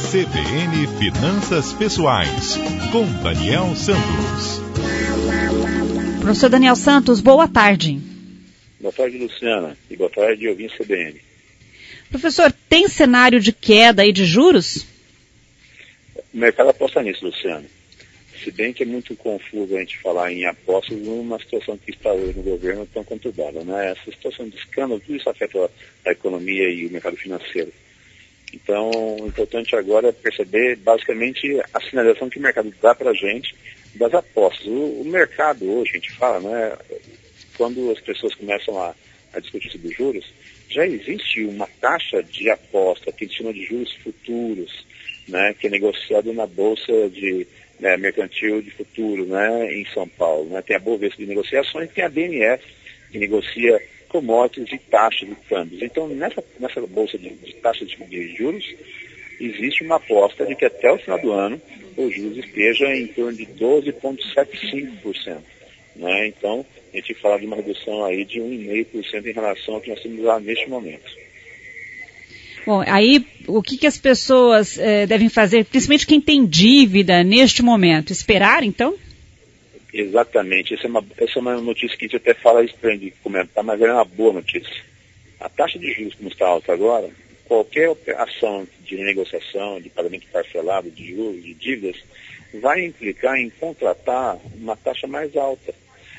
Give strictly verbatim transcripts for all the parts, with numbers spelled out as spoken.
C B N Finanças Pessoais, com Daniel Santos. Professor Daniel Santos, boa tarde. Boa tarde, Luciana, e boa tarde, ouvinte C B N. Professor, tem cenário de queda aí de juros? O mercado aposta nisso, Luciana. Se bem que é muito confuso a gente falar em apostas numa situação que está hoje no governo tão conturbada, né? Essa situação de escândalo, tudo isso afeta a economia e o mercado financeiro. Então, o importante agora é perceber, basicamente, a sinalização que o mercado dá para a gente das apostas. O, o mercado hoje, a gente fala, né? Quando as pessoas começam a, a discutir sobre juros, já existe uma taxa de aposta que a gente chama de juros futuros, né? Que é negociado na Bolsa de... Né, mercantil de futuro, né, em São Paulo, né, tem a Bovespa de negociações, tem a B N F que negocia commodities e taxas de câmbios. Então, nessa, nessa bolsa de, de taxas de, de juros, existe uma aposta de que até o final do ano o juros esteja em torno de doze vírgula setenta e cinco por cento. Né? Então, a gente fala de uma redução aí de um vírgula cinco por cento em relação ao que nós temos lá neste momento. Bom, aí o que, que as pessoas eh, devem fazer, principalmente quem tem dívida neste momento? Esperar, então? Exatamente. Essa é uma, essa é uma notícia que a gente até fala estranho de comentar, mas é uma boa notícia. A taxa de juros, como está alta agora, qualquer ação de negociação, de pagamento parcelado, de juros, de dívidas, vai implicar em contratar uma taxa mais alta.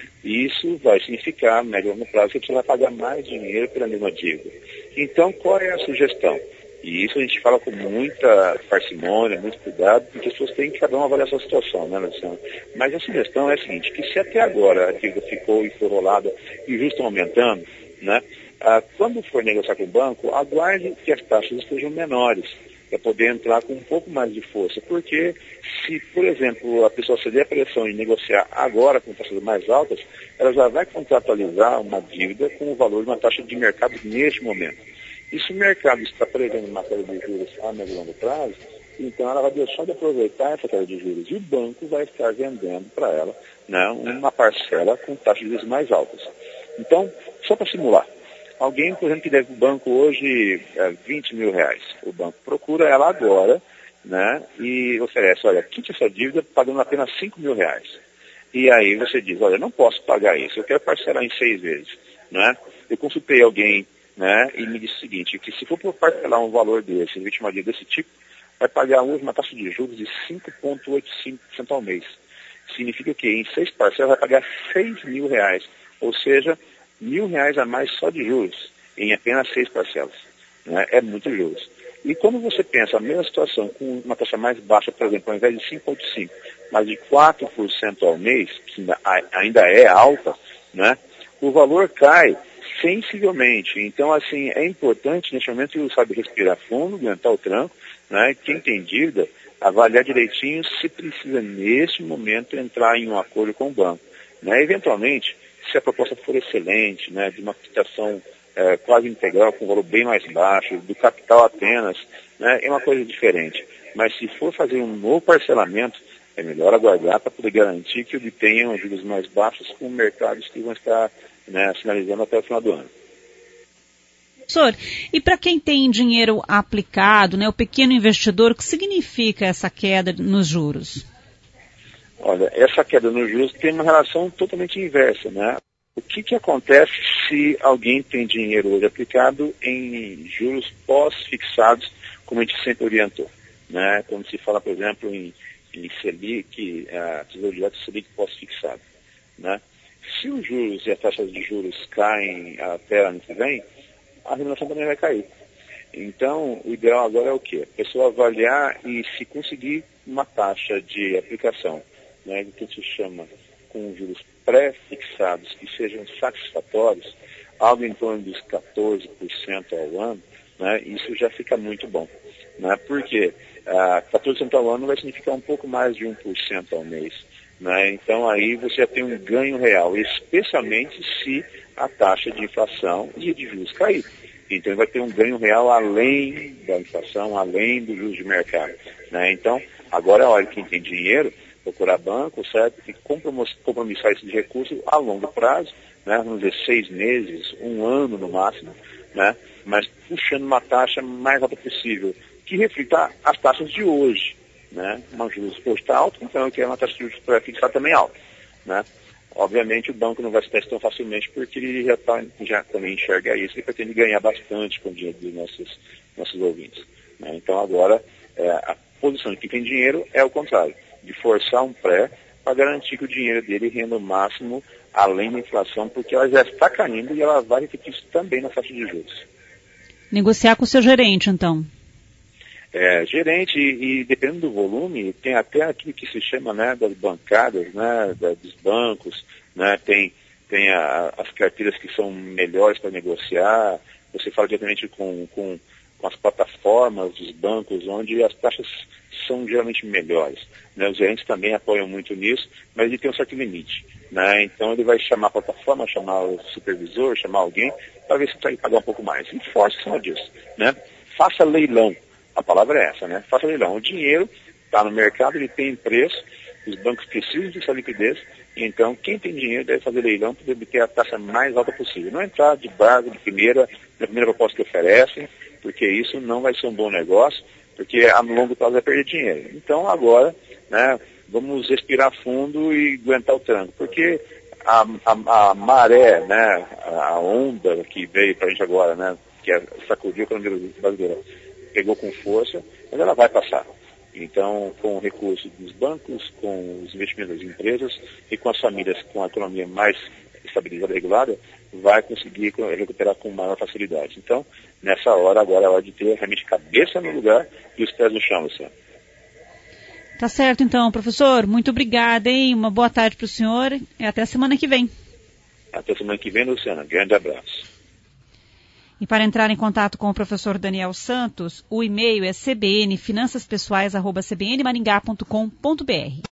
E isso vai significar, médio e longo prazo, que você vai pagar mais dinheiro pela mesma dívida. Então, qual é a sugestão? E isso a gente fala com muita parcimônia, muito cuidado, porque as pessoas têm que cada um avaliar a sua situação, né, Luciano? Mas a sugestão é a seguinte, que se até agora a dívida ficou enforrolada e os juros estão aumentando, né, ah, quando for negociar com o banco, aguarde que as taxas estejam menores, para poder entrar com um pouco mais de força. Porque se, por exemplo, a pessoa ceder a pressão e negociar agora com taxas mais altas, ela já vai contratualizar uma dívida com o valor de uma taxa de mercado neste momento. E se o mercado está prevendo uma queda de juros a médio e longo prazo, então ela vai deixar de aproveitar essa queda de juros e o banco vai estar vendendo para ela, né, uma parcela com taxas de juros mais altas. Então, só para simular, alguém, por exemplo, que deve o banco hoje é, vinte mil reais. O banco procura ela agora, né, e oferece, olha, quite essa dívida pagando apenas cinco mil reais. E aí você diz, olha, eu não posso pagar isso, eu quero parcelar em seis vezes. Né? Eu consultei alguém, né, e me disse o seguinte, que se for por parcelar um valor desse, em uma dívida desse tipo, vai pagar hoje uma taxa de juros de cinco vírgula oitenta e cinco por cento ao mês. Significa que em seis parcelas vai pagar seis mil reais, ou seja, mil reais a mais só de juros, em apenas seis parcelas. Né? É muito juros. E quando você pensa a mesma situação com uma taxa mais baixa, por exemplo, ao invés de cinco vírgula oitenta e cinco por cento, mas de quatro por cento ao mês, que ainda é alta, né? O valor cai sensivelmente. Então, assim, é importante, neste momento, sabe, respirar fundo, aguentar o tranco, né? Quem tem dívida, avaliar direitinho se precisa, neste momento, entrar em um acordo com o banco. Né? Eventualmente, se a proposta for excelente, né, de uma quitação é, quase integral, com um valor bem mais baixo, do capital apenas, né, é uma coisa diferente. Mas se for fazer um novo parcelamento, é melhor aguardar para poder garantir que obtenham juros mais baixos com mercados que vão estar, né, sinalizando até o final do ano. Professor, e para quem tem dinheiro aplicado, né, o pequeno investidor, o que significa essa queda nos juros? Olha, essa queda nos juros tem uma relação totalmente inversa, né? O que, que acontece se alguém tem dinheiro hoje aplicado em juros pós-fixados, como a gente sempre orientou, né? Quando se fala, por exemplo, em, em Selic, a Tesouro Direto Selic pós-fixado, né? Se os juros e as taxas de juros caem até ano que vem, a remuneração também vai cair. Então, o ideal agora é o quê? A pessoa avaliar e se conseguir uma taxa de aplicação, né, que se chama com juros pré-fixados que sejam satisfatórios, algo em torno dos quatorze por cento ao ano, né, isso já fica muito bom. Né, porque ah, quatorze por cento ao ano vai significar um pouco mais de um por cento ao mês. Né, então aí você já tem um ganho real, especialmente se a taxa de inflação e de juros cair. Então vai ter um ganho real além da inflação, além dos juros de mercado. Né, então, agora é a hora que quem tem dinheiro procurar banco, certo? E compromissar esse recurso a longo prazo, né? Vamos dizer, seis meses, um ano no máximo, né? Mas puxando uma taxa mais alta possível, que reflita as taxas de hoje, né? Uma juros hoje está alta, então eu quero uma taxa de juros para fixar também alta, né? Obviamente o banco não vai se testar tão facilmente porque ele já, tá, já também enxerga isso e pretende ganhar bastante com o dinheiro dos nossos, nossos ouvintes, né? Então agora é, a posição de quem tem dinheiro é o contrário, de forçar um pré para garantir que o dinheiro dele renda o máximo além da inflação, porque ela já está caindo e ela vai refletir isso também na taxa de juros. Negociar com o seu gerente, então. É, gerente, e, e dependendo do volume, tem até aquilo que se chama, né, das bancadas, né, da, dos bancos, né, tem, tem a, as carteiras que são melhores para negociar, você fala diretamente com, com, com as plataformas dos bancos, onde as taxas são geralmente melhores, né, os gerentes também apoiam muito nisso, mas ele tem um certo limite, né, então ele vai chamar a plataforma, chamar o supervisor, chamar alguém, para ver se consegue pagar um pouco mais, e força em cima disso, né, faça leilão. A palavra é essa, né? Faça leilão. O dinheiro está no mercado, ele tem preço, os bancos precisam dessa liquidez, então quem tem dinheiro deve fazer leilão para obter a taxa mais alta possível. Não entrar de base, de primeira, na primeira proposta que oferecem, porque isso não vai ser um bom negócio, porque a longo prazo vai perder dinheiro. Então agora, né, vamos respirar fundo e aguentar o tranco, porque a, a, a maré, né, a onda que veio para a gente agora, né, que é, sacudiu a economia brasileira, pegou com força, mas ela vai passar. Então, com o recurso dos bancos, com os investimentos das empresas e com as famílias com a economia mais estabilizada e regulada, vai conseguir recuperar com maior facilidade. Então, nessa hora, agora é hora de ter realmente cabeça no lugar e os pés no chão, Luciano. Tá certo, então, professor. Muito obrigada, hein? Uma boa tarde para o senhor e até a semana que vem. Até a semana que vem, Luciana. Grande abraço. E para entrar em contato com o professor Daniel Santos, o e-mail é c b n finanças pessoais arroba c b n maringá ponto com ponto b r.